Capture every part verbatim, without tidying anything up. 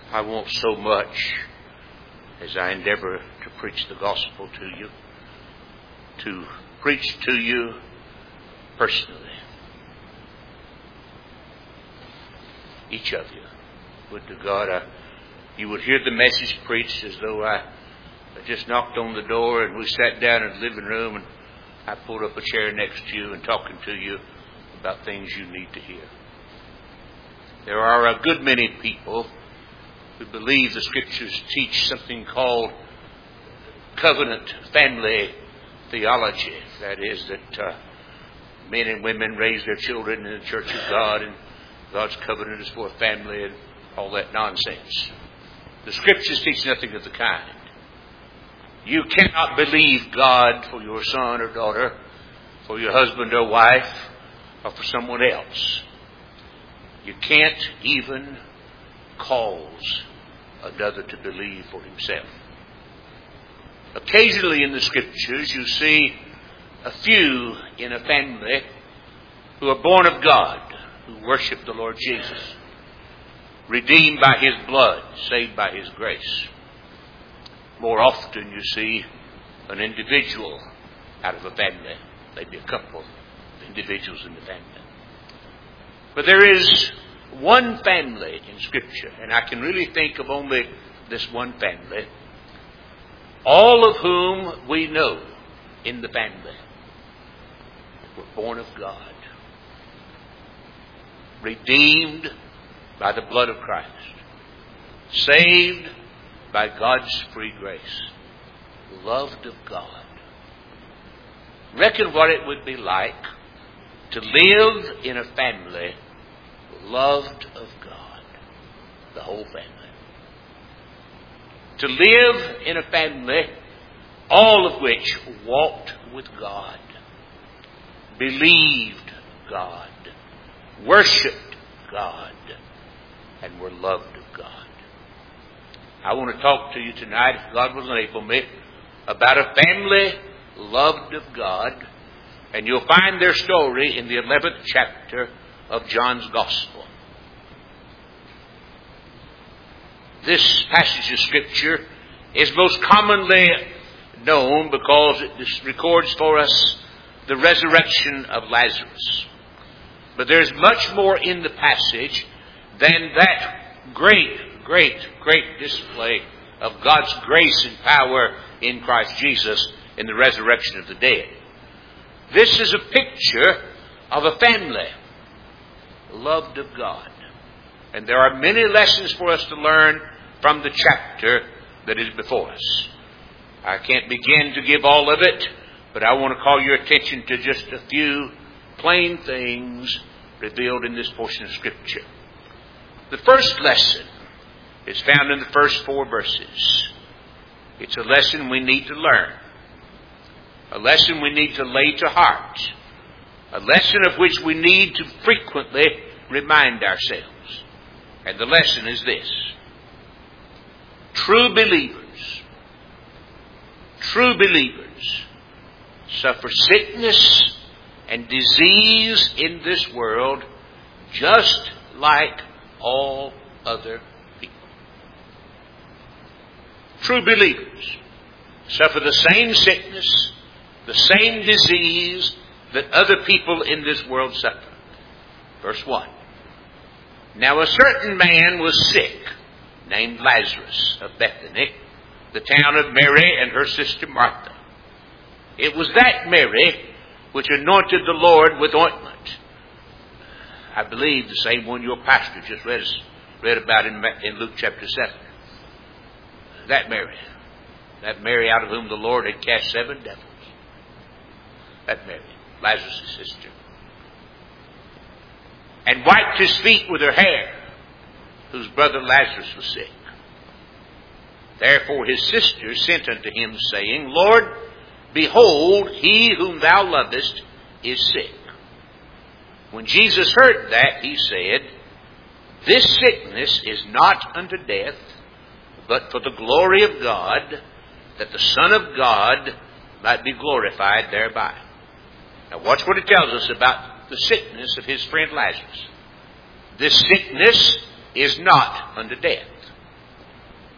I want so much, as I endeavor to preach the gospel to you, to preach to you personally. Each of you. Would to God I, you would hear the message preached as though I, I just knocked on the door and we sat down in the living room and I pulled up a chair next to you and talking to you about things you need to hear. There are a good many people who believe the Scriptures teach something called covenant family theology. That is, that uh, men and women raise their children in the church of God, and God's covenant is for a family, and all that nonsense. The Scriptures teach nothing of the kind. You cannot believe God for your son or daughter, for your husband or wife, or for someone else. You can't even cause another to believe for himself. Occasionally in the Scriptures you see a few in a family who are born of God, who worship the Lord Jesus, redeemed by His blood, saved by His grace. More often you see an individual out of a family, maybe a couple of individuals in the family. But there is one family in Scripture, and I can really think of only this one family, all of whom we know in the family were born of God, redeemed by the blood of Christ, saved by God's free grace, loved of God. Reckon what it would be like to live in a family loved of God, the whole family. To live in a family, all of which walked with God, believed God, worshipped God, and were loved of God. I want to talk to you tonight, if God will enable me, about a family loved of God, and you'll find their story in the eleventh chapter of John's Gospel. This passage of Scripture is most commonly known because it records for us the resurrection of Lazarus. But there's much more in the passage than that great, great, great display of God's grace and power in Christ Jesus in the resurrection of the dead. This is a picture of a family loved of God. And there are many lessons for us to learn from the chapter that is before us. I can't begin to give all of it, but I want to call your attention to just a few plain things revealed in this portion of Scripture. The first lesson is found in the first four verses. It's a lesson we need to learn. A lesson we need to lay to heart. A lesson of which we need to frequently remind ourselves. And the lesson is this. True believers, true believers suffer sickness and disease in this world just like all other people. True believers suffer the same sickness, the same disease that other people in this world suffer. Verse one. Now a certain man was sick, named Lazarus of Bethany, the town of Mary and her sister Martha. It was that Mary which anointed the Lord with ointment. I believe the same one your pastor just read, read about in, in Luke chapter seven. That Mary. That Mary out of whom the Lord had cast seven devils. That Mary, Lazarus' sister. And wiped his feet with her hair, whose brother Lazarus was sick. Therefore his sister sent unto him, saying, Lord, behold, he whom thou lovest is sick. When Jesus heard that, he said, This sickness is not unto death, but for the glory of God, that the Son of God might be glorified thereby. Now watch what it tells us about the sickness of his friend Lazarus. This sickness is not unto death.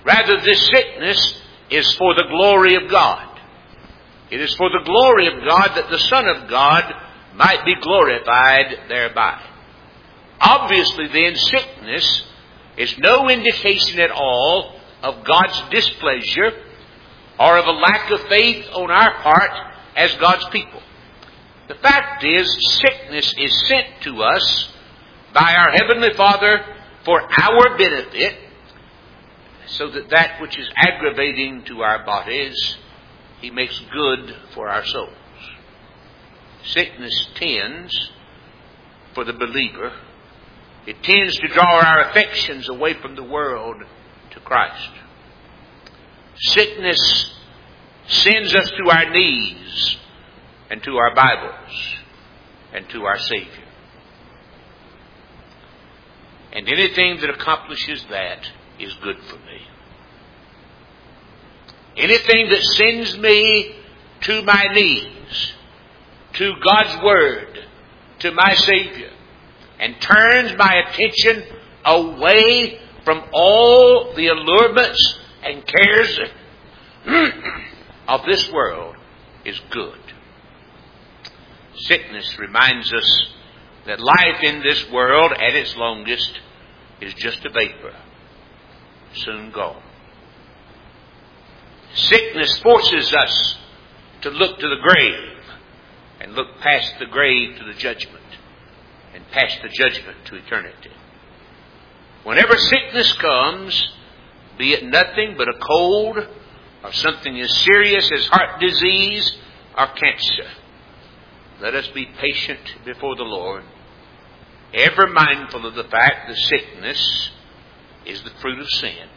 Rather, this sickness is for the glory of God. It is for the glory of God that the Son of God might be glorified thereby. Obviously, then, sickness is no indication at all of God's displeasure or of a lack of faith on our part as God's people. The fact is, sickness is sent to us by our Heavenly Father for our benefit, so that that which is aggravating to our bodies, He makes good for our souls. Sickness tends, for the believer, it tends to draw our affections away from the world to Christ. Sickness sends us to our knees and to our Bibles and to our Savior. And anything that accomplishes that is good for me. Anything that sends me to my knees, to God's Word, to my Savior, and turns my attention away from all the allurements and cares of this world is good. Sickness reminds us that life in this world, at its longest, is just a vapor, soon gone. Sickness forces us to look to the grave and look past the grave to the judgment and past the judgment to eternity. Whenever sickness comes, be it nothing but a cold or something as serious as heart disease or cancer, let us be patient before the Lord, ever mindful of the fact that sickness is the fruit of sin.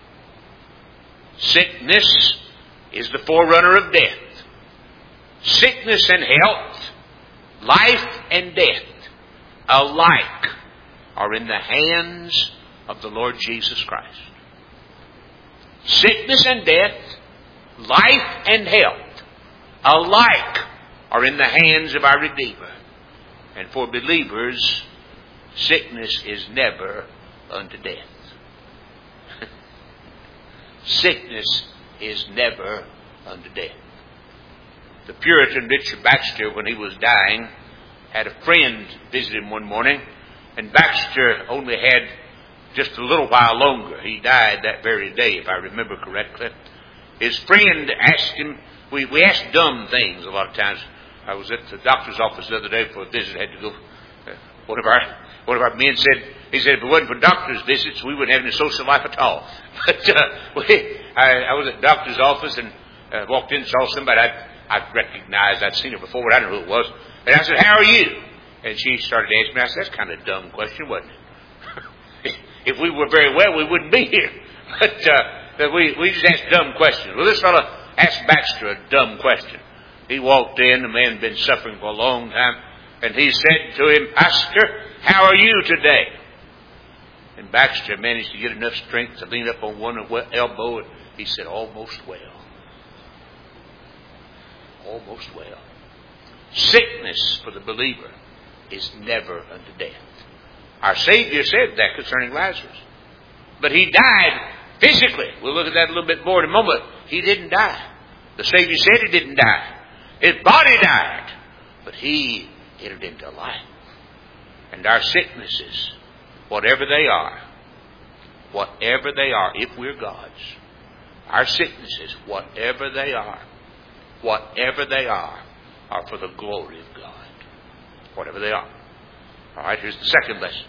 Sickness is the forerunner of death. Sickness and health, life and death, alike are in the hands of the Lord Jesus Christ. Sickness and death, life and health, alike are in the hands of our Redeemer. And for believers, sickness is never unto death. Sickness is never unto death. The Puritan Richard Baxter, when he was dying, had a friend visit him one morning, and Baxter only had just a little while longer. He died that very day, if I remember correctly. His friend asked him, we, we ask dumb things a lot of times. I was at the doctor's office the other day for a visit. I had to go. Uh, one of our one of our men said, he said, if it wasn't for doctor's visits, we wouldn't have any social life at all. But uh, we, I, I was at the doctor's office and uh, walked in and saw somebody I'd, I'd recognized. I'd seen her before, but I didn't know who it was. And I said, how are you? And she started asking me. I said, that's kind of a dumb question, wasn't it? If we were very well, we wouldn't be here. But uh, we, we just asked dumb questions. Well, this fellow asked Baxter a dumb question. He walked in, the man had been suffering for a long time, and he said to him, Pastor, how are you today? And Baxter managed to get enough strength to lean up on one elbow, and he said, almost well. Almost well. Sickness for the believer is never unto death. Our Savior said that concerning Lazarus. But he died physically. We'll look at that a little bit more in a moment. He didn't die. The Savior said he didn't die. His body died, but he entered into life. And our sicknesses, whatever they are, whatever they are, if we're God's, our sicknesses, whatever they are, whatever they are, are for the glory of God. Whatever they are. All right, here's the second lesson.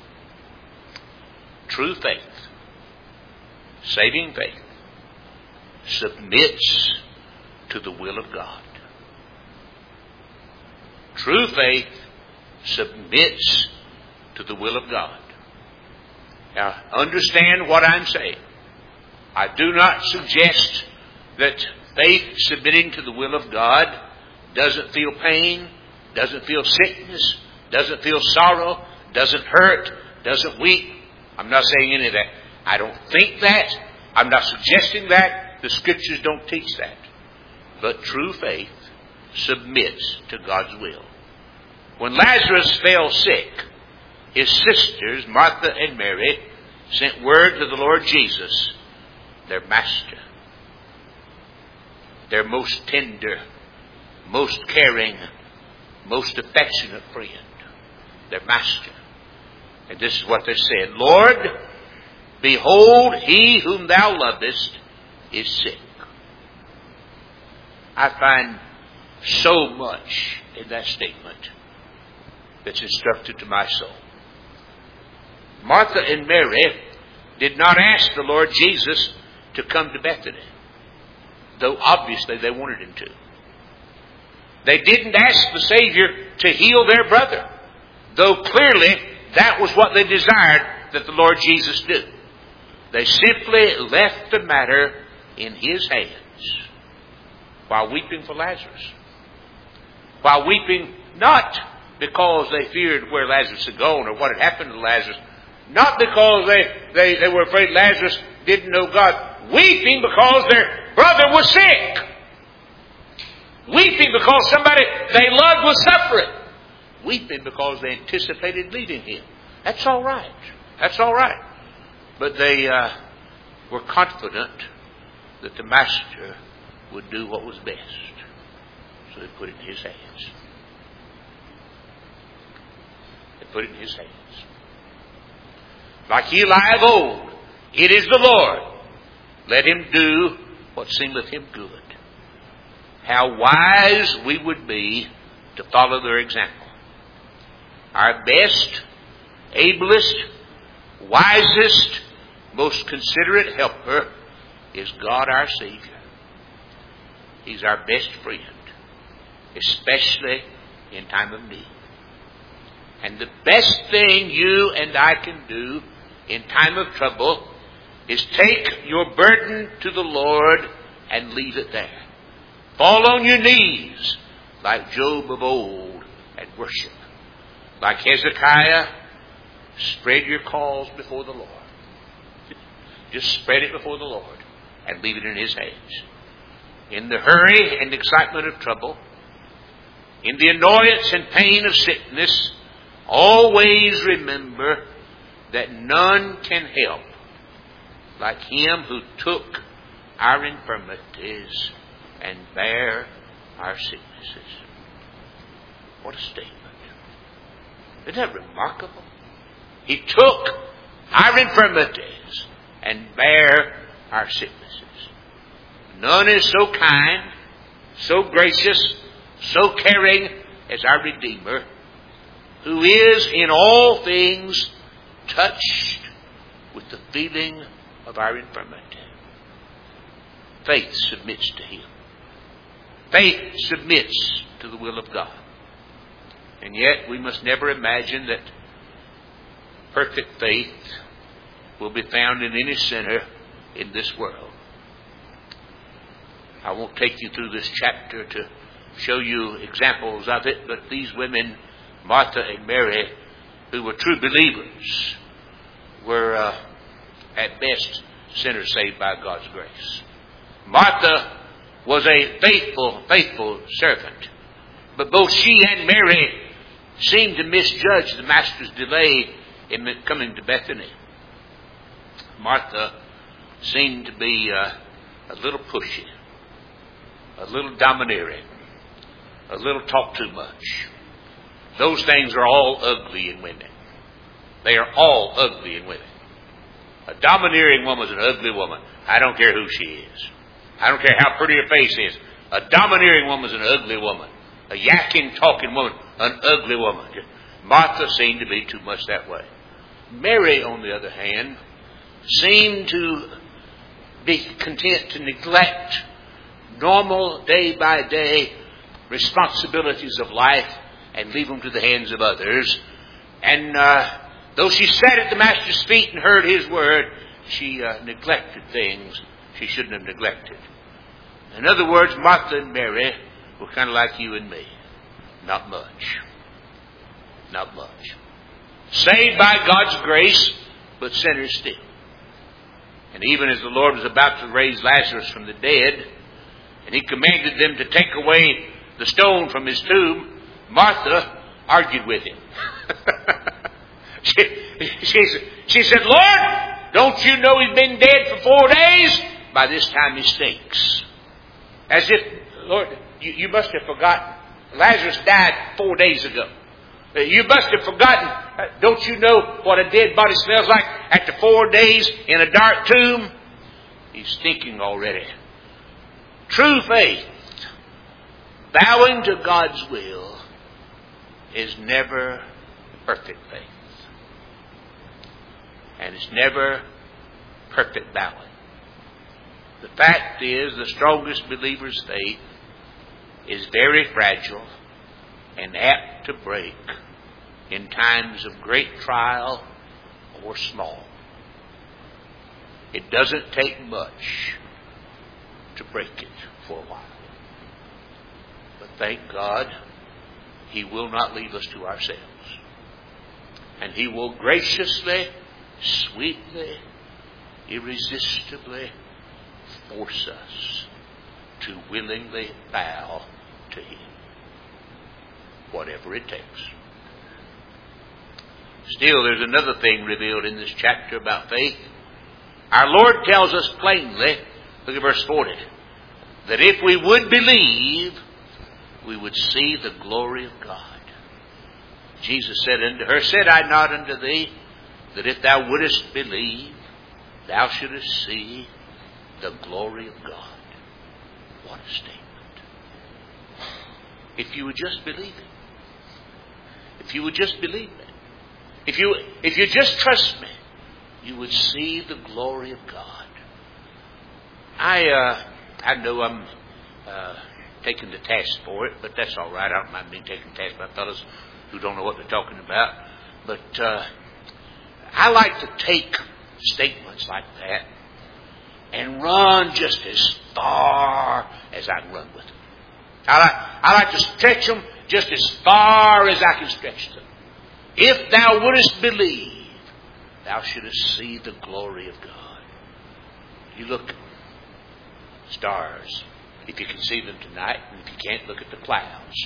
True faith, saving faith, submits to the will of God. True faith submits to the will of God. Now, understand what I'm saying. I do not suggest that faith submitting to the will of God doesn't feel pain, doesn't feel sickness, doesn't feel sorrow, doesn't hurt, doesn't weep. I'm not saying any of that. I don't think that. I'm not suggesting that. The Scriptures don't teach that. But true faith submits to God's will. When Lazarus fell sick, his sisters, Martha and Mary, sent word to the Lord Jesus their master, their most tender, most caring, most affectionate friend, their master. And this is what they said: Lord, behold, he whom thou lovest is sick. I find so much in that statement that's instructed to my soul. Martha and Mary did not ask the Lord Jesus to come to Bethany, though obviously they wanted him to. They didn't ask the Savior to heal their brother, though clearly that was what they desired that the Lord Jesus do. They simply left the matter in his hands while weeping for Lazarus. While weeping not because they feared where Lazarus had gone or what had happened to Lazarus, not because they, they, they were afraid Lazarus didn't know God. Weeping because their brother was sick. Weeping because somebody they loved was suffering. Weeping because they anticipated leaving him. That's all right. That's all right. But they uh, were confident that the Master would do what was best. So they put it in his hands. They put it in his hands. Like Eli of old, it is the Lord. Let him do what seemeth him good. How wise we would be to follow their example. Our best, ablest, wisest, most considerate helper is God our Savior. He's our best friend, especially in time of need. And the best thing you and I can do in time of trouble is take your burden to the Lord and leave it there. Fall on your knees like Job of old and worship. Like Hezekiah, spread your cause before the Lord. Just spread it before the Lord and leave it in his hands. In the hurry and excitement of trouble, in the annoyance and pain of sickness, always remember that none can help like him who took our infirmities and bare our sicknesses. What a statement. Isn't that remarkable? He took our infirmities and bare our sicknesses. None is so kind, so gracious, so caring as our Redeemer, who is in all things touched with the feeling of our infirmity. Faith submits to him. Faith submits to the will of God. And yet we must never imagine that perfect faith will be found in any sinner in this world. I won't take you through this chapter to show you examples of it, but these women, Martha and Mary, who were true believers, were uh, at best sinners saved by God's grace. Martha was a faithful, faithful servant, but both she and Mary seemed to misjudge the Master's delay in coming to Bethany. Martha seemed to be uh, a little pushy, a little domineering, a little talk too much. Those things are all ugly in women. They are all ugly in women. A domineering woman is an ugly woman. I don't care who she is. I don't care how pretty her face is. A domineering woman is an ugly woman. A yakking, talking woman, an ugly woman. Martha seemed to be too much that way. Mary, on the other hand, seemed to be content to neglect normal, day-by-day responsibilities of life and leave them to the hands of others. And uh, though she sat at the Master's feet and heard his word, she uh, neglected things she shouldn't have neglected. In other words, Martha and Mary were kind of like you and me. Not much. Not much. Saved by God's grace, but sinners still. And even as the Lord was about to raise Lazarus from the dead, and he commanded them to take away the stone from his tomb, Martha argued with him. she, she, she said, Lord, don't you know he's been dead for four days? by this time he stinks. As if, Lord, you, you must have forgotten. Lazarus died four days ago. You must have forgotten. Don't you know what a dead body smells like after four days in a dark tomb? He's stinking already. True faith, bowing to God's will, is never perfect faith. And it's never perfect bowing. The fact is, the strongest believer's faith is very fragile and apt to break in times of great trial or small. It doesn't take much to break it for a while. But thank God, He will not leave us to ourselves. And He will graciously, sweetly, irresistibly force us to willingly bow to Him. Whatever it takes. Still, there's another thing revealed in this chapter about faith. Our Lord tells us plainly, look at verse forty, that if we would believe, we would see the glory of God. Jesus said unto her, said I not unto thee, that if thou wouldest believe, thou shouldest see the glory of God. What a statement. If you would just believe it. If you would just believe me. If you, if you just trust me, you would see the glory of God. I, uh, I know I'm, uh, taken to task for it, but that's all right. I don't mind being taken to task by fellows who don't know what they're talking about. But, uh, I like to take statements like that and run just as far as I can run with them. I like, I like to stretch them just as far as I can stretch them. If thou wouldest believe, thou shouldest see the glory of God. You look, stars, if you can see them tonight, and if you can't, look at the clouds.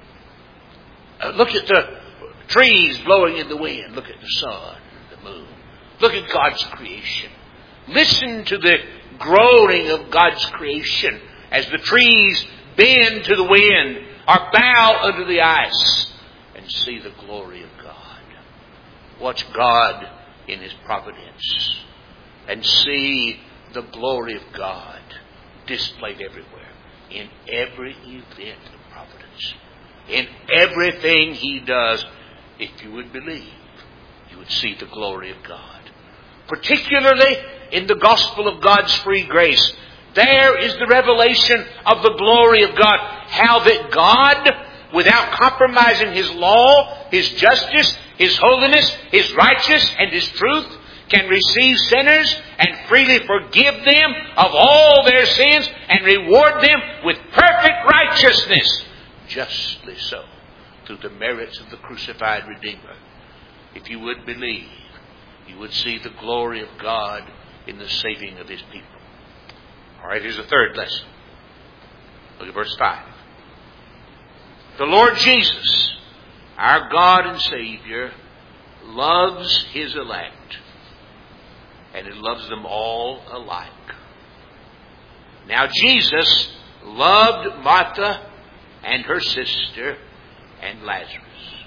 Uh, look at the trees blowing in the wind. Look at the sun, the moon. Look at God's creation. Listen to the groaning of God's creation as the trees bend to the wind or bow under the ice, and see the glory of God. Watch God in His providence and see the glory of God displayed everywhere, in every event of providence, in everything He does. If you would believe, you would see the glory of God. Particularly in the gospel of God's free grace. There is the revelation of the glory of God. How that God, without compromising His law, His justice, His holiness, His righteousness, and His truth, can receive sinners and freely forgive them of all their sins and reward them with perfect righteousness. Justly so, through the merits of the crucified Redeemer. If you would believe, you would see the glory of God in the saving of His people. All right, here's a third lesson. Look at verse five. The Lord Jesus, our God and Savior, loves His elect, and He loves them all alike. Now, Jesus loved Martha and her sister and Lazarus.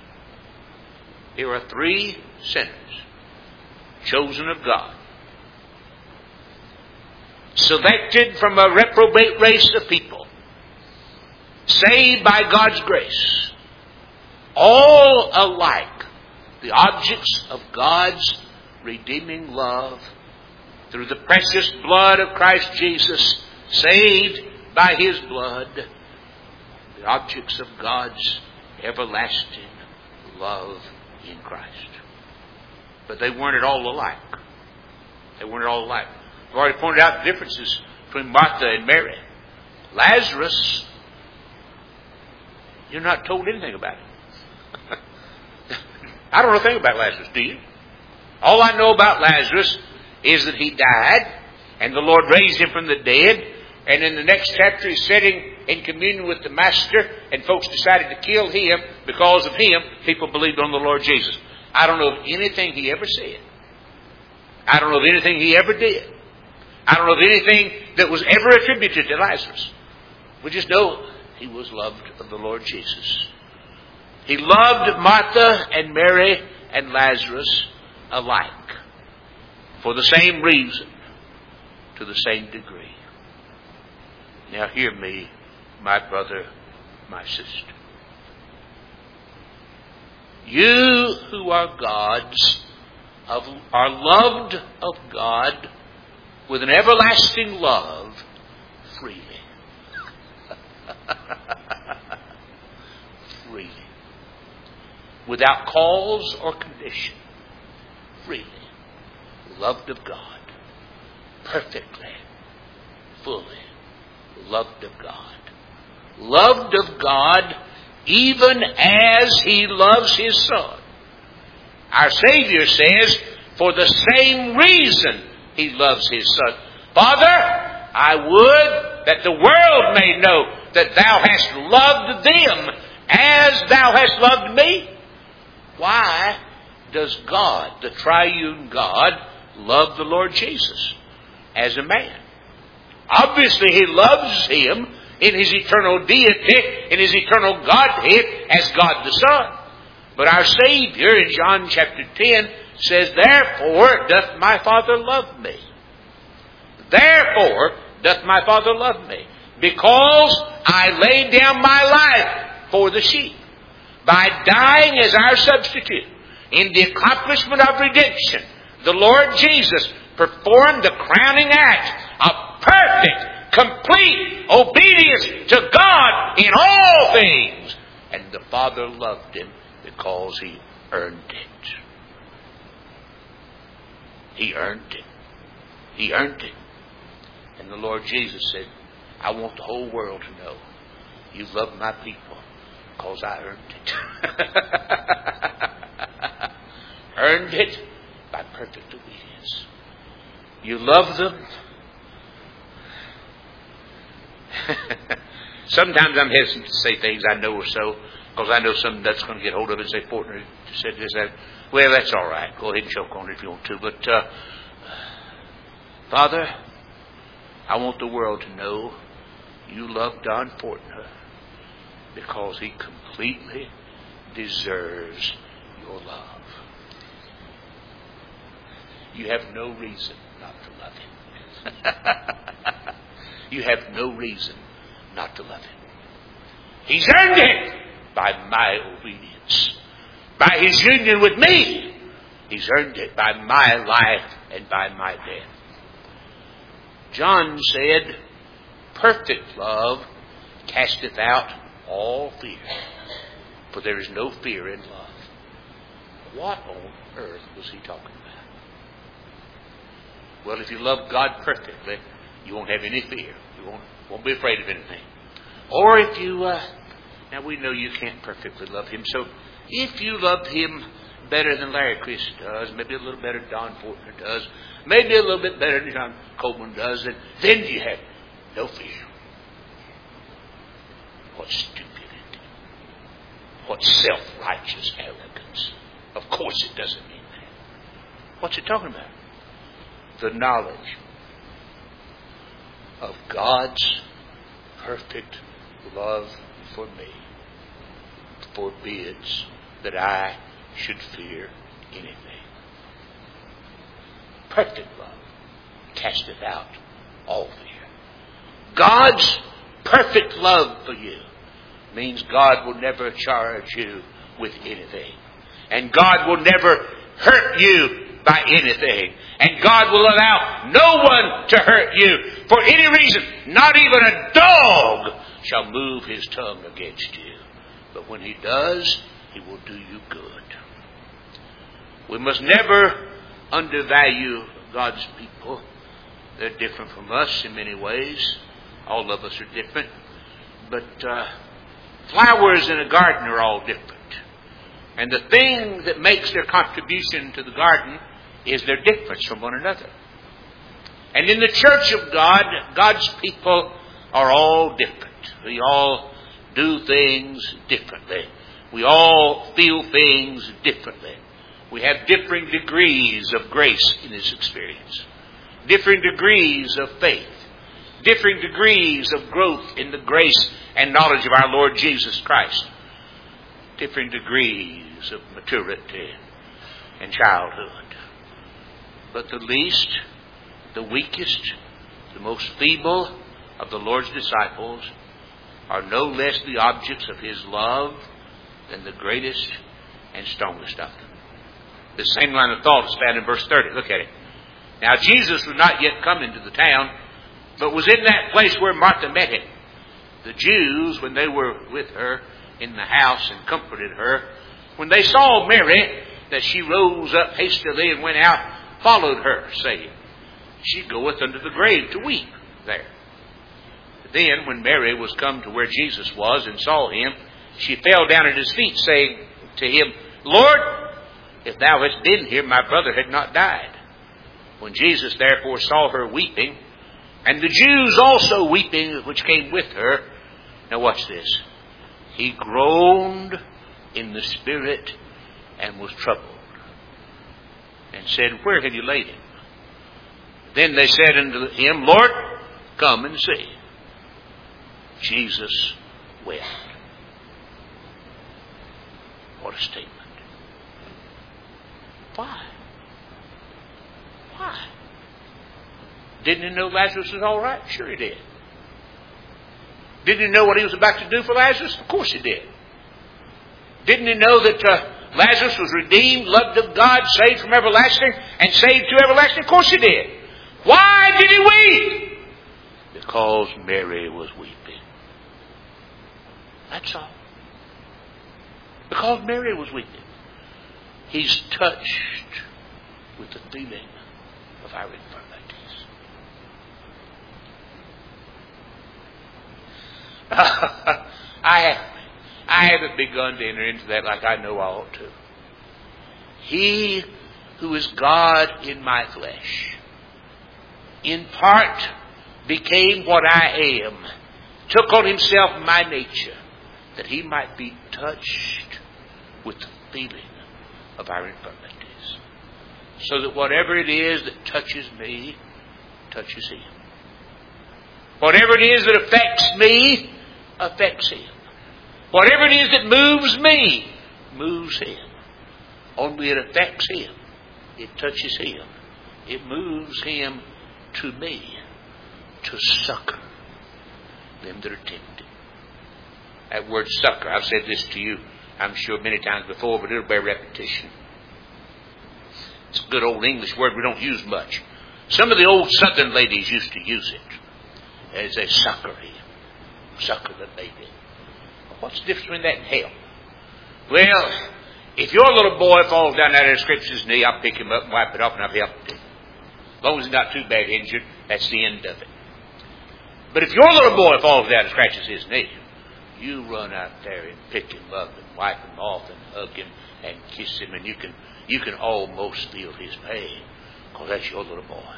Here are three sinners, chosen of God, selected from a reprobate race of people, saved by God's grace, all alike, the objects of God's redeeming love through the precious blood of Christ Jesus, saved by His blood, the objects of God's everlasting love in Christ. But they weren't at all alike. They weren't at all alike. I've already pointed out the differences between Martha and Mary. Lazarus, you're not told anything about him. I don't know anything about Lazarus, do you? All I know about Lazarus is that he died, and the Lord raised him from the dead, and in the next chapter he's sitting in communion with the Master, and folks decided to kill him. Because of him, people believed on the Lord Jesus. I don't know of anything he ever said. I don't know of anything he ever did. I don't know of anything that was ever attributed to Lazarus. We just know he was loved of the Lord Jesus. He loved Martha and Mary and Lazarus alike for the same reason, to the same degree. Now hear me, my brother, my sister. You who are God's, of, are loved of God with an everlasting love freely. Freely. Without cause or condition. Freely. Loved of God. Perfectly. Fully. Loved of God. Loved of God even as He loves His Son. Our Savior says, for the same reason He loves His Son. Father, I would that the world may know that Thou hast loved them as Thou hast loved me. Why does God, the triune God, love the Lord Jesus as a man? Obviously, He loves Him in His eternal deity, in His eternal Godhead, as God the Son. But our Savior in John chapter ten says, therefore doth my Father love me. Therefore doth my Father love me, because I lay down my life for the sheep. By dying as our substitute in the accomplishment of redemption, the Lord Jesus performed the crowning act of perfect, complete obedience to God in all things. And the Father loved Him because He earned it. He earned it. He earned it. And the Lord Jesus said, I want the whole world to know you love my people because I earned it. Earned it by perfect obedience. You love them. Sometimes I'm hesitant to say things I know are so, because I know something that's going to get hold of it and say, Portner said this, that. Well, that's all right. Go ahead and choke on it if you want to. But, uh, Father, I want the world to know you love Don Portner because he completely deserves your love. You have no reason not to love him. You have no reason not to love him. He's earned it by my obedience. By his union with me. He's earned it by my life and by my death. John said, perfect love casteth out all fear, for there is no fear in love. What on earth was he talking about? Well, if you love God perfectly, you won't have any fear. You won't, won't be afraid of anything. Or if you, uh, now we know you can't perfectly love Him, so if you love Him better than Larry Chris does, maybe a little better than Don Portner does, maybe a little bit better than John Coleman does, then, then you have no fear. What stupidity. What self-righteous arrogance. Of course it doesn't mean that. What's it talking about? The knowledge of God's perfect love for me forbids that I should fear anything. Perfect love casteth out all fear. God's perfect love for you means God will never charge you with anything. And God will never hurt you by anything. And God will allow no one to hurt you for any reason. Not even a dog shall move his tongue against you. But when he does, he will do you good. We must never undervalue God's people. They're different from us in many ways. All of us are different. But uh, flowers in a garden are all different. And the thing that makes their contribution to the garden is their difference from one another. And in the church of God, God's people are all different. We all do things differently. We all feel things differently. We have differing degrees of grace in this experience. different degrees of faith, different degrees of growth in the grace and knowledge of our Lord Jesus Christ, different degrees of maturity and childhood. But the least, the weakest, the most feeble of the Lord's disciples are no less the objects of His love than the greatest and strongest of them. The same line of thought is found in verse thirty. Look at it. Now Jesus was not yet come into the town, but was in that place where Martha met him. The Jews, when they were with her in the house and comforted her, when they saw Mary, that she rose up hastily and went out, followed her, saying, She goeth unto the grave to weep there. Then, when Mary was come to where Jesus was and saw him, she fell down at his feet, saying to him, Lord, if thou hadst been here, my brother had not died. When Jesus therefore saw her weeping, and the Jews also weeping which came with her, now watch this, he groaned in the spirit and was troubled, and said, Where have you laid him? Then they said unto him, Lord, come and see. Jesus wept. What a statement. Why? Why? Didn't he know Lazarus was all right? Sure he did. Didn't he know what he was about to do for Lazarus? Of course he did. Didn't he know that uh, Lazarus was redeemed, loved of God, saved from everlasting, and saved to everlasting? Of course he did. Why did he weep? Because Mary was weeping. That's all. Because Mary was weeping. He's touched with the feeling of our infirmities. I haven't. I haven't begun to enter into that like I know I ought to. He who is God in my flesh, in part became what I am, took on himself my nature, that he might be touched with the feeling of our infirmities. So that whatever it is that touches me, touches him. Whatever it is that affects me, affects him. Whatever it is that moves me, moves him. Only it affects him. It touches him. It moves him to me to succor them that are tempted. That word succor, I've said this to you, I'm sure many times before, but it'll bear repetition. It's a good old English word we don't use much. Some of the old Southern ladies used to use it as a succor him. Succor the baby. What's the difference between that and help? Well, if your little boy falls down that of Scripture's knee, I'll pick him up and wipe it off and I've helped him. As long as he's not too bad injured, that's the end of it. But if your little boy falls down and scratches his knee, you run out there and pick him up and wipe him off and hug him and kiss him, and you can you can almost feel his pain because that's your little boy.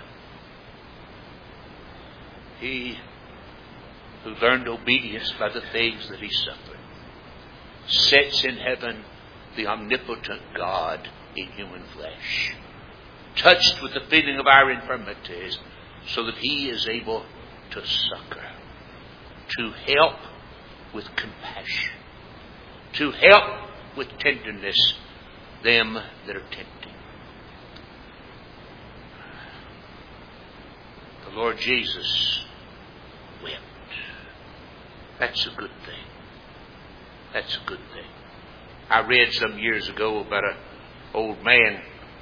He who learned obedience by the things that he suffered sits in heaven the omnipotent God in human flesh, touched with the feeling of our infirmities, so that he is able to succor, to help with compassion, to help with tenderness them that are tempting. The Lord Jesus wept. That's a good thing. That's a good thing. I read some years ago about an old man.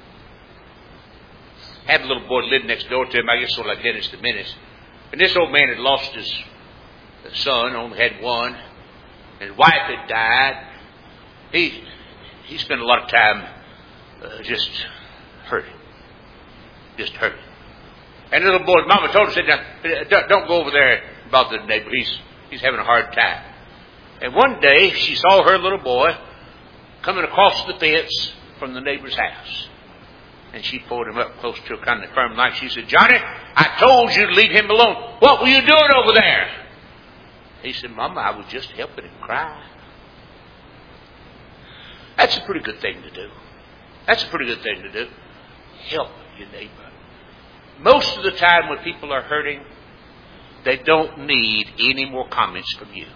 Had a little boy lived next door to him, I guess sort of like Dennis the Menace. And this old man had lost his son, only had one. And his wife had died. He he spent a lot of time uh, just hurting. Just hurting. And the little boy's mama told him, said, now, don't go over there and bother the neighbor. He's, he's having a hard time. And one day she saw her little boy coming across the fence from the neighbor's house. And she pulled him up close to her kind of firm like. She said, Johnny, I told you to leave him alone. What were you doing over there? He said, Mama, I was just helping him cry. That's a pretty good thing to do. That's a pretty good thing to do. Help your neighbor. most of the time when people are hurting, they don't need any more comments from you.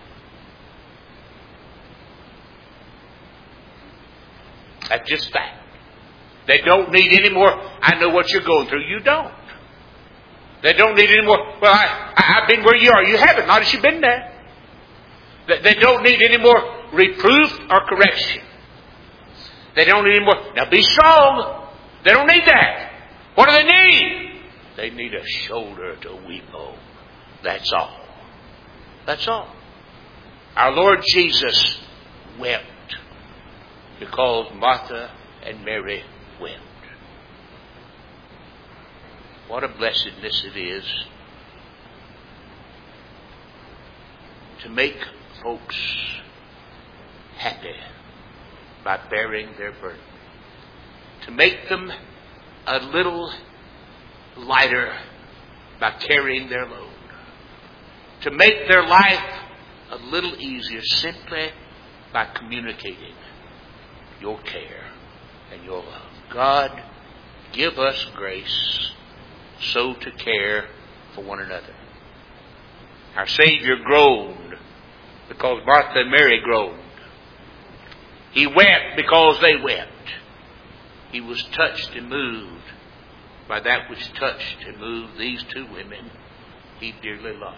That's just fact. They don't need any more, I know what you're going through. You don't. They don't need any more, well, I, I, I've been where you are. You haven't, not as you've been there. They, they don't need any more reproof or correction. They don't need any more, now be strong. They don't need that. What do they need? They need a shoulder to weep on. That's all. That's all. Our Lord Jesus wept because Martha and Mary wept. What a blessedness it is to make folks happy by bearing their burden. To make them a little lighter by carrying their load. To make their life a little easier simply by communicating your care and your love. God, give us grace so to care for one another. Our Savior groaned because Martha and Mary groaned. He wept because they wept. He was touched and moved by that which touched and moved these two women he dearly loved.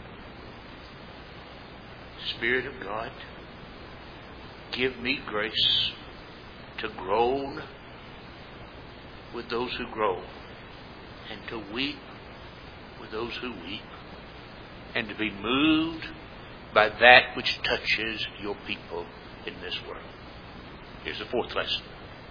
Spirit of God, give me grace to groan with those who groan, and to weep with those who weep, and to be moved by that which touches your people in this world. Here's the fourth lesson.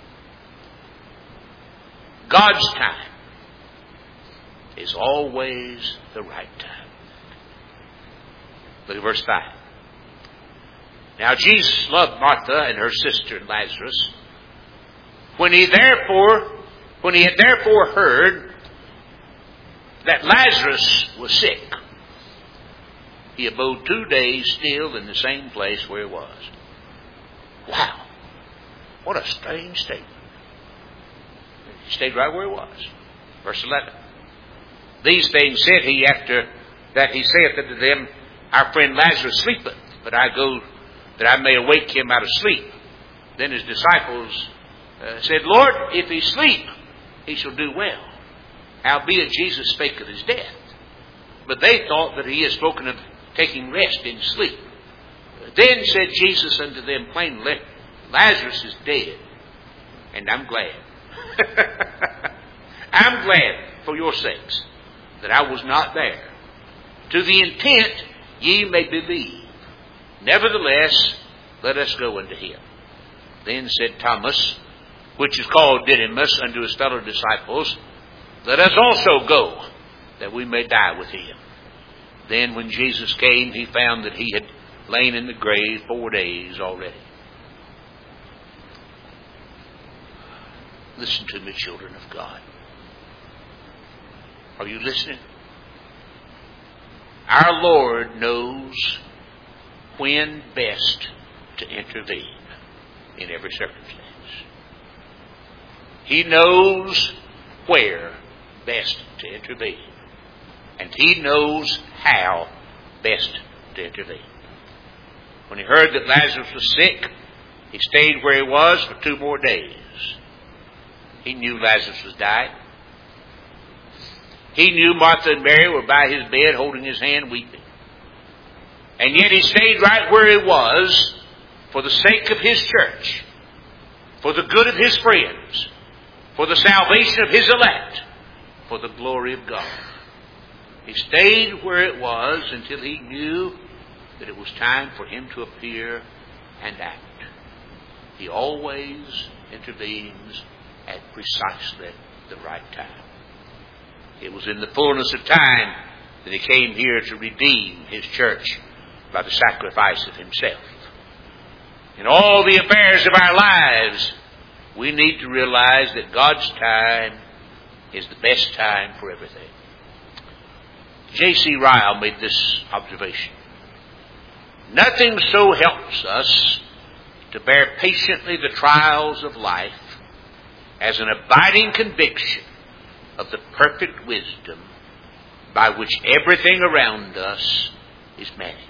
God's time is always the right time. Look at verse five. Now Jesus loved Martha and her sister and Lazarus. When he therefore, when he had therefore heard that Lazarus was sick, he abode two days still in the same place where he was. Wow. What a strange statement. He stayed right where he was. Verse eleven. These things said he after that he saith unto them, our friend Lazarus sleepeth, but I go that I may awake him out of sleep. Then his disciples uh, said, Lord, if he sleep, he shall do well. Howbeit Jesus spake of his death. But they thought that he had spoken of taking rest in sleep. Then said Jesus unto them plainly, Lazarus is dead, and I'm glad. I'm glad for your sakes that I was not there, to the intent ye may believe. Nevertheless, let us go unto him. Then said Thomas, which is called Didymus, unto his fellow disciples, let us also go, that we may die with him. Then when Jesus came, he found that he had lain in the grave four days already. Listen to me, children of God. Are you listening? Our Lord knows when best to intervene in every circumstance. He knows where best to intervene. And he knows how best to intervene. When he heard that Lazarus was sick, he stayed where he was for two more days. He knew Lazarus was dying. He knew Martha and Mary were by his bed holding his hand weeping. And yet he stayed right where he was for the sake of his church, for the good of his friends, for the salvation of his elect, for the glory of God. He stayed where it was until he knew that it was time for him to appear and act. He always intervenes at precisely the right time. It was in the fullness of time that he came here to redeem his church by the sacrifice of himself. In all the affairs of our lives, we need to realize that God's time is the best time for everything. J C Ryle made this observation. Nothing so helps us to bear patiently the trials of life as an abiding conviction of the perfect wisdom by which everything around us is managed.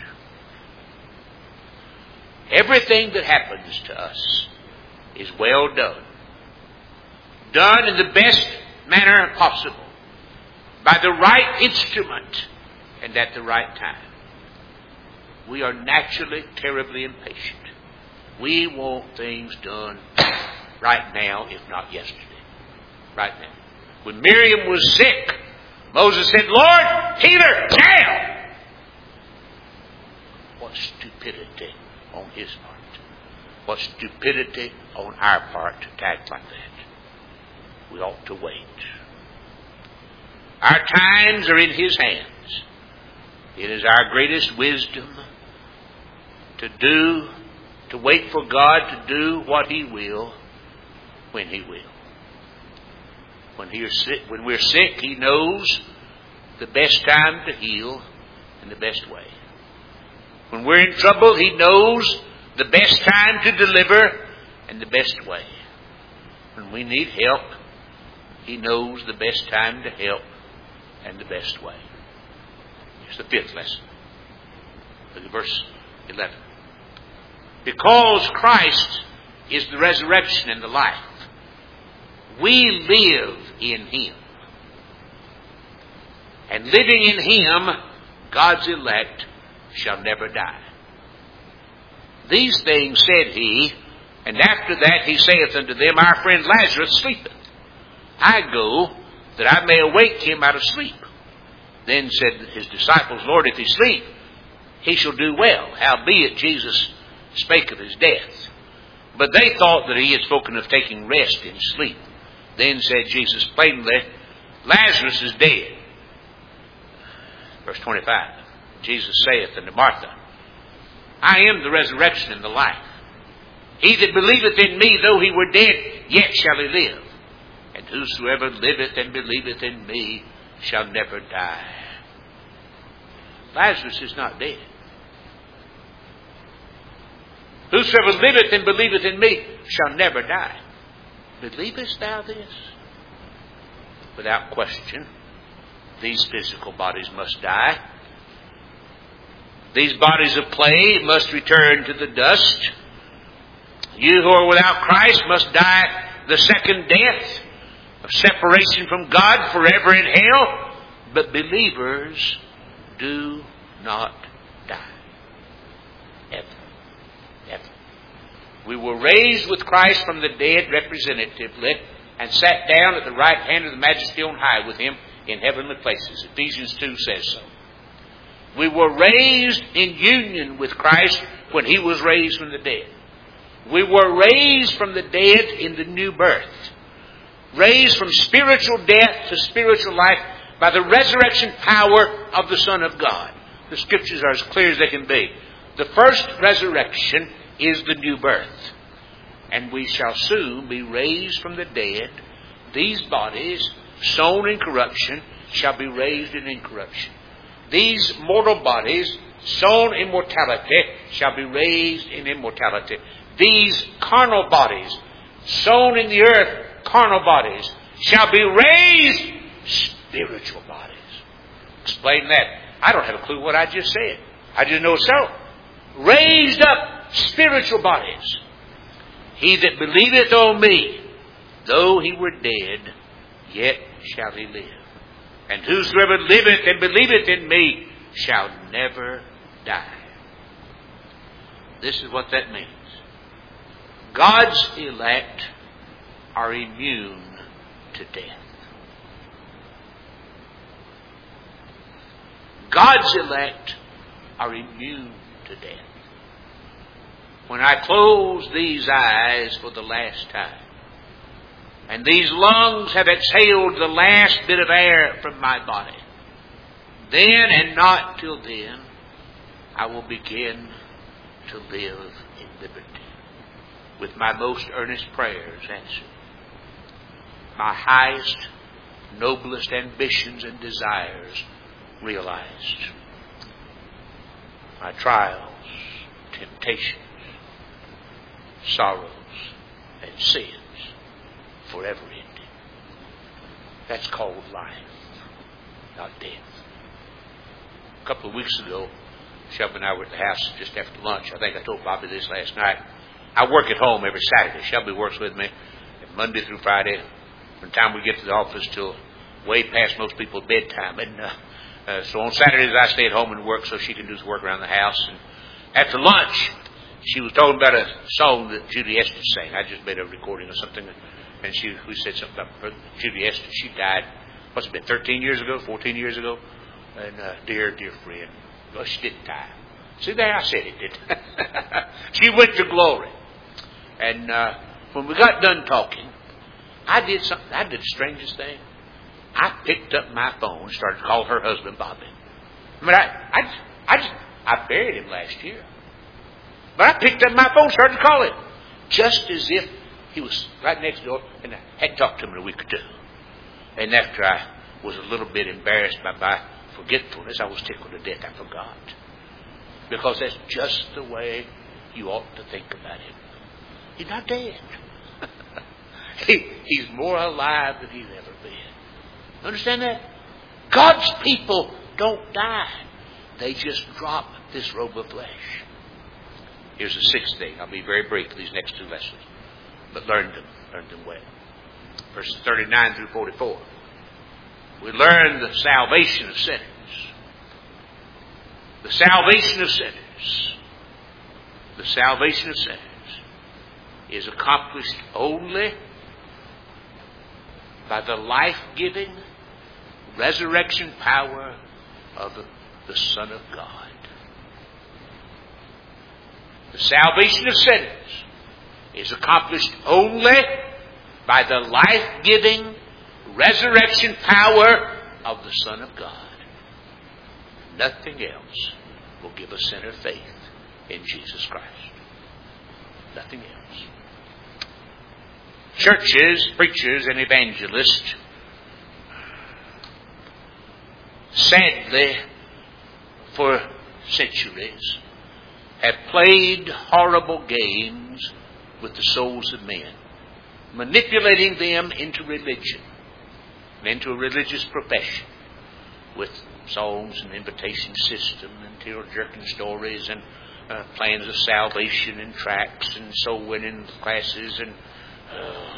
Everything that happens to us is well done. Done in the best manner possible, by the right instrument, and at the right time. We are naturally terribly impatient. We want things done right now, if not yesterday. Right now. When Miriam was sick, Moses said, Lord, heal her now! What stupidity on his part. What stupidity on our part to act like that. We ought to wait. Our times are in his hands. It is our greatest wisdom to do, to wait for God to do what he will when he will. When, he is sick, when we're sick, he knows the best time to heal and the best way. When we're in trouble, he knows the best time to deliver and the best way. When we need help, he knows the best time to help and the best way. Here's the fifth lesson. Look at verse eleven. Because Christ is the resurrection and the life, we live in him. And living in him, God's elect shall never die. These things said he, and after that he saith unto them, Our friend Lazarus sleepeth. I go, that I may awake him out of sleep. Then said his disciples, Lord, if he sleep, he shall do well. Howbeit Jesus spake of his death. But they thought that he had spoken of taking rest in sleep. Then said Jesus plainly, Lazarus is dead. Verse twenty-five. Jesus saith unto Martha, I am the resurrection and the life. He that believeth in me, though he were dead, yet shall he live. And whosoever liveth and believeth in me shall never die. Lazarus is not dead. Whosoever liveth and believeth in me shall never die. Believest thou this? Without question, these physical bodies must die. These bodies of clay must return to the dust. You who are without Christ must die the second death of separation from God forever in hell. But believers do not die. Ever. Ever. We were raised with Christ from the dead representatively and sat down at the right hand of the Majesty on high with him in heavenly places. Ephesians two says so. We were raised in union with Christ when he was raised from the dead. We were raised from the dead in the new birth. Raised from spiritual death to spiritual life by the resurrection power of the Son of God. The Scriptures are as clear as they can be. The first resurrection is the new birth. And we shall soon be raised from the dead. These bodies, sown in corruption, shall be raised in incorruption. These mortal bodies, sown in mortality, shall be raised in immortality. These carnal bodies, sown in the earth, carnal bodies, shall be raised spiritual bodies. Explain that. I don't have a clue what I just said. I just know so. Raised up spiritual bodies. He that believeth on me, though he were dead, yet shall he live. And whosoever liveth and believeth in me shall never die. This is what that means. God's elect are immune to death. God's elect are immune to death. When I close these eyes for the last time, and these lungs have exhaled the last bit of air from my body, then and not till then, I will begin to live in liberty, with my most earnest prayers answered, my highest, noblest ambitions and desires realized, my trials, temptations, sorrows, and sins forever ended. That's called life, not death. A couple of weeks ago, Shelby and I were at the house just after lunch. I think I told Bobby this last night. I work at home every Saturday. Shelby works with me Monday through Friday. From the time we get to the office till way past most people's bedtime. And uh, uh, so on Saturdays I stay at home and work so she can do some work around the house. And after lunch, she was talking about a song that Judy Estes sang. I just made a recording or something. And she we said something about her, Judy Estes. She died, what's it been, thirteen years ago, fourteen years ago? And uh, dear, dear friend. Well, she didn't die. See there, I said it, didn't I? She went to glory. And uh, when we got done talking, I did something. I did the strangest thing. I picked up my phone and started to call her husband, Bobby. I mean, I, I, I, just, I buried him last year. But I picked up my phone and started to call him. Just as if he was right next door, and I hadn't talked to him in a week or two. And after I was a little bit embarrassed by my forgetfulness, I was tickled to death. I forgot. Because that's just the way you ought to think about him. He's not dead. he, he's more alive than he's ever been. Understand that? God's people don't die. They just drop this robe of flesh. Here's the sixth thing. I'll be very brief for these next two lessons. But learn them. Learn them well. Verses thirty-nine through forty-four. We learn the salvation of sinners. The salvation of sinners. The salvation of sinners is accomplished only by the life-giving resurrection power of the, the Son of God. The salvation of sinners is accomplished only by the life-giving resurrection power of the Son of God. Nothing else will give a sinner faith in Jesus Christ. Nothing else. Churches, preachers, and evangelists, sadly, for centuries, have played horrible games with the souls of men, manipulating them into religion and into a religious profession with songs and invitation system and tear-jerking stories and uh, plans of salvation and tracts and soul winning classes and uh,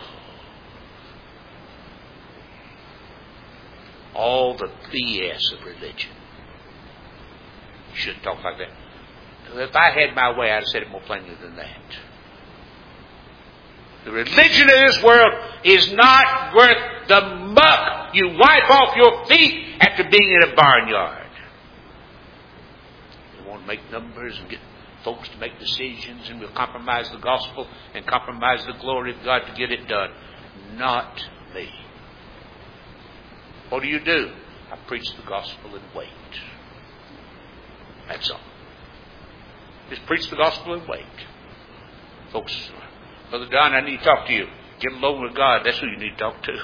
all the B S of religion. You shouldn't talk like that. If I had my way, I'd have said it more plainly than that. The religion of this world is not worth the muck you wipe off your feet after being in a barnyard. They want to make numbers and get folks to make decisions, and we'll compromise the gospel and compromise the glory of God to get it done. Not me. What do you do? I preach the gospel and wait. That's all. Just preach the gospel and wait. Folks, Brother Don, I need to talk to you. Get alone with God. That's who you need to talk to.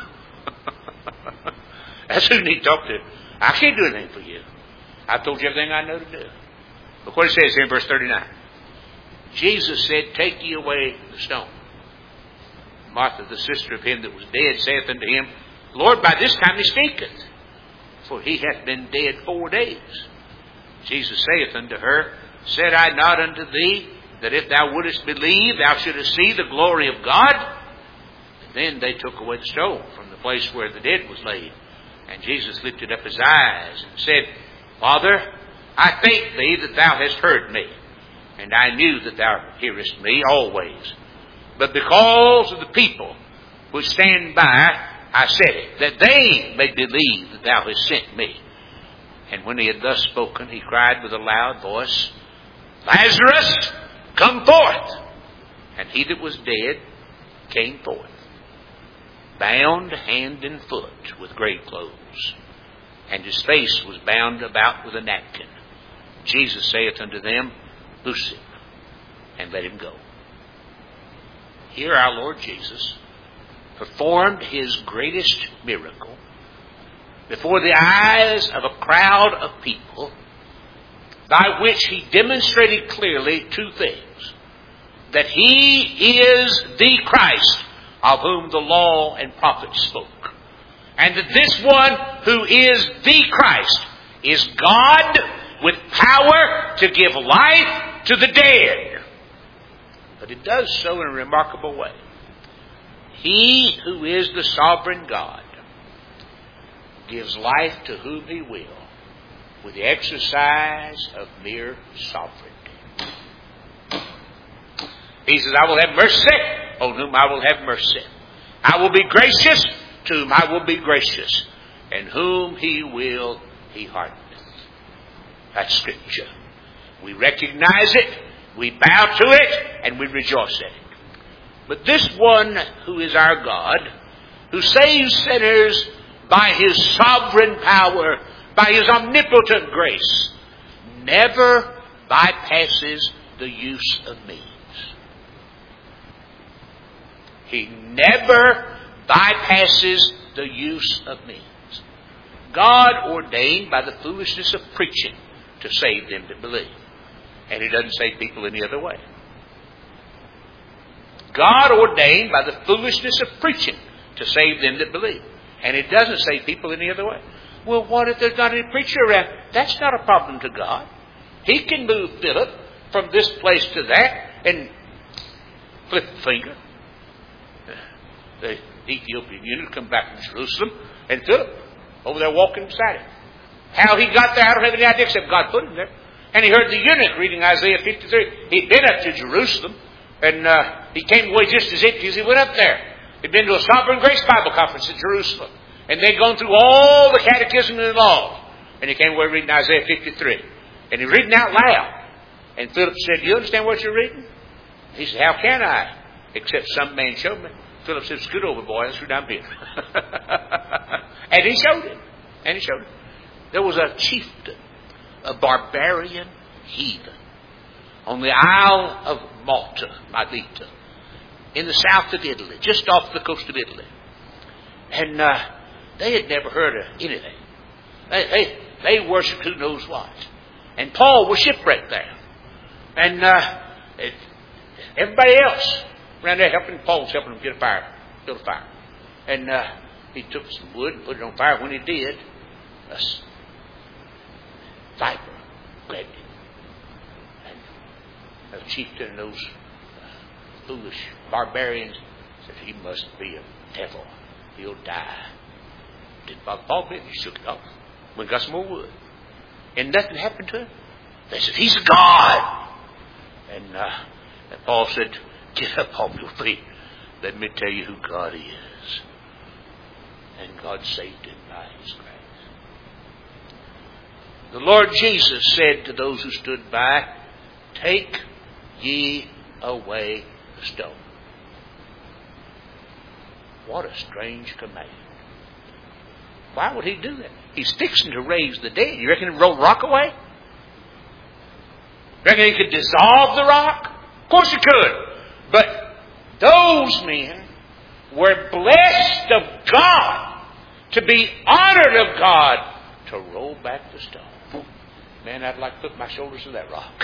That's who you need to talk to. I can't do anything for you. I've told you everything I know to do. Look what it says here in verse thirty-nine. Jesus said, take ye away the stone. Martha, the sister of him that was dead, saith unto him, Lord, by this time he stinketh, for he hath been dead four days. Jesus saith unto her, said I not unto thee, that if thou wouldest believe, thou shouldest see the glory of God? And then they took away the stone from the place where the dead was laid. And Jesus lifted up his eyes and said, Father, I thank thee that thou hast heard me, and I knew that thou hearest me always. But because of the people which stand by, I said it, that they may believe that thou hast sent me. And when he had thus spoken, he cried with a loud voice, Lazarus, come forth! And he that was dead came forth, bound hand and foot with grave clothes, and his face was bound about with a napkin. Jesus saith unto them, Loose him, and let him go. Here our Lord Jesus performed his greatest miracle before the eyes of a crowd of people, by which he demonstrated clearly two things. That he is the Christ of whom the law and prophets spoke, And that this one who is the Christ is God with power to give life to the dead. But it does so in a remarkable way. He who is the sovereign God gives life to whom He will with the exercise of mere sovereignty. He says, I will have mercy on whom I will have mercy. I will be gracious to whom I will be gracious. And whom He will, He hardeneth. That's Scripture. We recognize it, we bow to it, and we rejoice in it. But this one who is our God, who saves sinners by His sovereign power, by His omnipotent grace, never bypasses the use of means. He never bypasses the use of means. God ordained by the foolishness of preaching to save them that believe. And He doesn't save people any other way. God ordained by the foolishness of preaching to save them that believe. And it doesn't save people any other way. Well, what if there's not any preacher around? That's not a problem to God. He can move Philip from this place to that and flip a finger. The Ethiopian eunuch come back from Jerusalem, and Philip over there walking beside him. How he got there, I don't have any idea, except God put him there. And he heard the eunuch reading Isaiah fifty-three. He'd been up to Jerusalem, and uh, he came away just as empty as he went up there. He'd been to a Sovereign Grace Bible Conference in Jerusalem. And they'd gone through all the catechism and the laws. And he came away reading Isaiah fifty-three. And he reading out loud. And Philip said, you understand what you're reading? He said, how can I? Except some man showed me. Philip said, scoot over, boy. That's what I'm here. And he showed him. And he showed him. There was a chieftain, a barbarian heathen, on the Isle of Malta, Malta, in the south of Italy, just off the coast of Italy. And uh, they had never heard of anything. They, they, they worshipped who knows what. And Paul was shipwrecked there. And uh, it, everybody else around there helping, Paul was helping them get a fire, build a fire. And uh, he took some wood and put it on fire. When he did, a viper grabbed him. And the chieftain and those uh, foolish barbarians said, he must be a devil. He'll die. Didn't bother Paul bit. He shook it off. We got some more wood. And nothing happened to him. They said, he's a God. And, uh, and Paul said, get up on your feet. Let me tell you who God is. And God saved him by His grace. The Lord Jesus said to those who stood by, take ye away the stone. What a strange command. Why would He do that? He's fixing to raise the dead. You reckon He'd roll the rock away? Reckon He could dissolve the rock? Of course He could. But those men were blessed of God, to be honored of God, to roll back the stone. Man, I'd like to put my shoulders to that rock.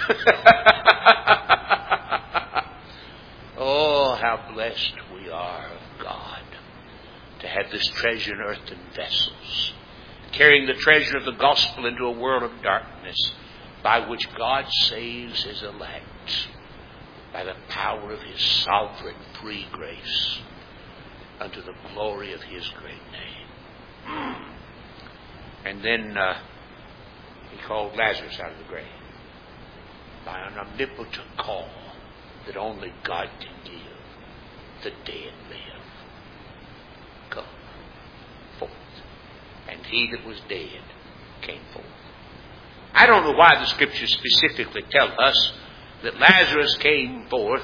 Oh, how blessed we are of God to have this treasure in earthen vessels, carrying the treasure of the gospel into a world of darkness, by which God saves His elect by the power of His sovereign free grace unto the glory of His great name. And then uh, He called Lazarus out of the grave by an omnipotent call that only God can give. The dead live. Come forth. And he that was dead came forth. I don't know why the Scriptures specifically tell us that Lazarus came forth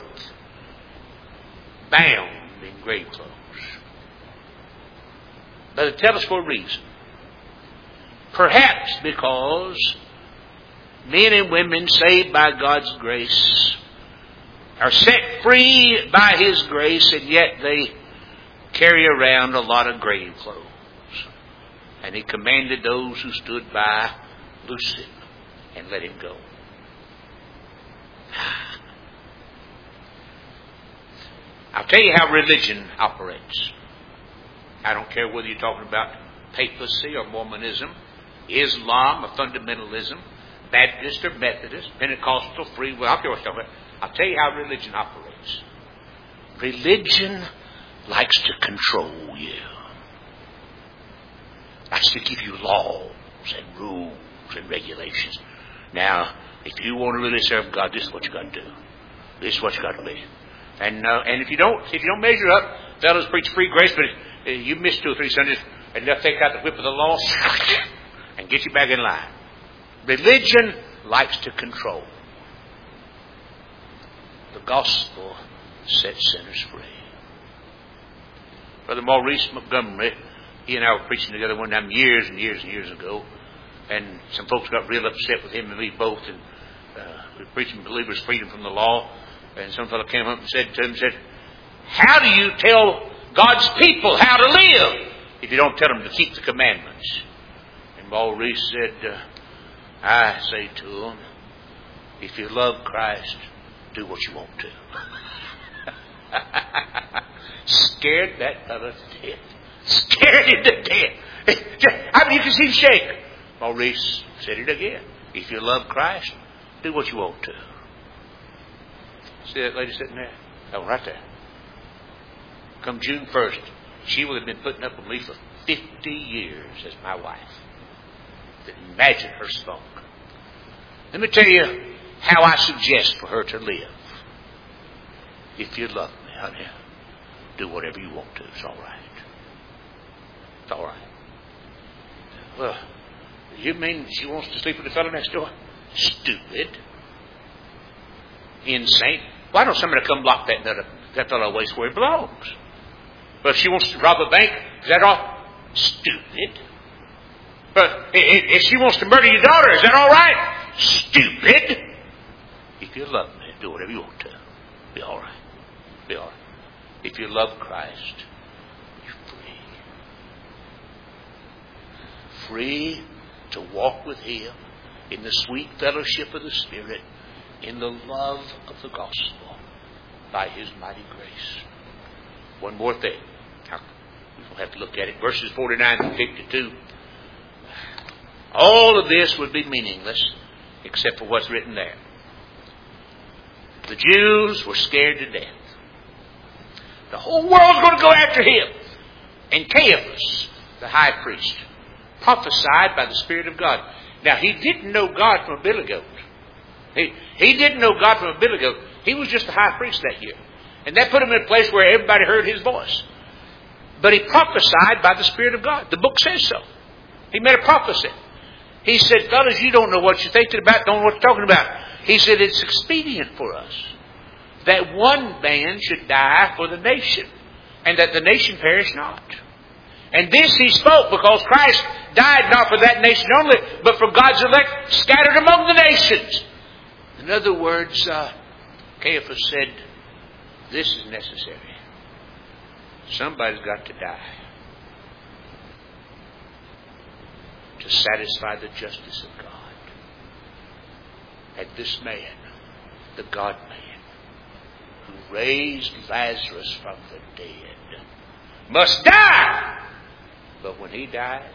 bound in grave clothes. But it tells us for a reason. Perhaps because men and women saved by God's grace are set free by His grace, and yet they carry around a lot of grave clothes. And He commanded those who stood by, loose him and let him go. I'll tell you how religion operates. I don't care whether you're talking about papacy or Mormonism, Islam or fundamentalism, Baptist or Methodist, Pentecostal, free will. I don't care what you're talking about. I'll tell you how religion operates. Religion likes to control you. Likes to give you laws and rules and regulations. Now, if you want to really serve God, this is what you got to do. This is what you got to be. And uh, and if you don't, if you don't measure up, fellows preach free grace, but uh, you miss two or three Sundays, and they'll take out the whip of the law and get you back in line. Religion likes to control. The gospel sets sinners free. Brother Maurice Montgomery, he and I were preaching together one time years and years and years ago, and some folks got real upset with him and me both, and uh, we were preaching believers' freedom from the law, and some fellow came up and said to him, said, "How do you tell God's people how to live if you don't tell them to keep the commandments?" And Maurice said, uh, "I say to them, if you love Christ, do what you want to." Scared that fellow to death. Scared him to death. I mean, you can see him shake. Maurice said it again. If you love Christ, do what you want to. See that lady sitting there? That one right there. Come June first, she will have been putting up with me for fifty years as my wife. Imagine her smoke. Let me tell you how I suggest for her to live. If you love me, honey, do whatever you want to. It's all right. It's all right. Well, you mean she wants to sleep with the fellow next door? Stupid. Insane. Why don't somebody come lock that nut up, that fellow away where he belongs? But if she wants to rob a bank, is that all? Stupid. But if she wants to murder your daughter, is that all right? Stupid. If you love me, do whatever you want to. Be all right. Be all right. If you love Christ, you're free. Free to walk with Him in the sweet fellowship of the Spirit, in the love of the gospel, by His mighty grace. One more thing. We'll have to look at it. Verses forty-nine to fifty-two. All of this would be meaningless except for what's written there. The Jews were scared to death. The whole world's going to go after him. And Caiaphas, the high priest, prophesied by the Spirit of God. Now, he didn't know God from a billy goat. He, he didn't know God from a billy goat. He was just the high priest that year. And that put him in a place where everybody heard his voice. But he prophesied by the Spirit of God. The book says so. He made a prophecy. He said, fellas, you don't know what you're thinking about, don't know what you're talking about. He said, it's expedient for us that one man should die for the nation, and that the nation perish not. And this he spoke because Christ died not for that nation only, but for God's elect scattered among the nations. In other words, uh, Caiaphas said, this is necessary. Somebody's got to die to satisfy the justice of God. And this man, the God-man, who raised Lazarus from the dead, must die. But when he dies,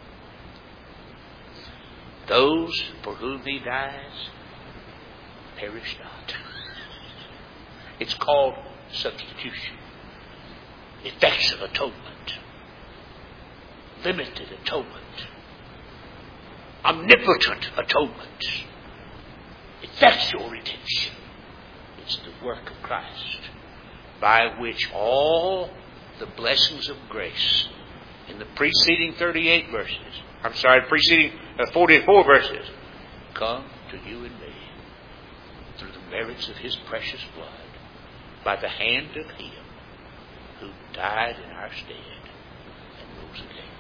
those for whom he dies perish not. It's called substitution, effectual atonement, limited atonement, omnipotent atonement, effectual redemption. It's the work of Christ by which all the blessings of grace in the preceding thirty-eight verses, I'm sorry, preceding uh, forty-four verses, come to you and me through the merits of His precious blood, by the hand of Him who died in our stead and rose again.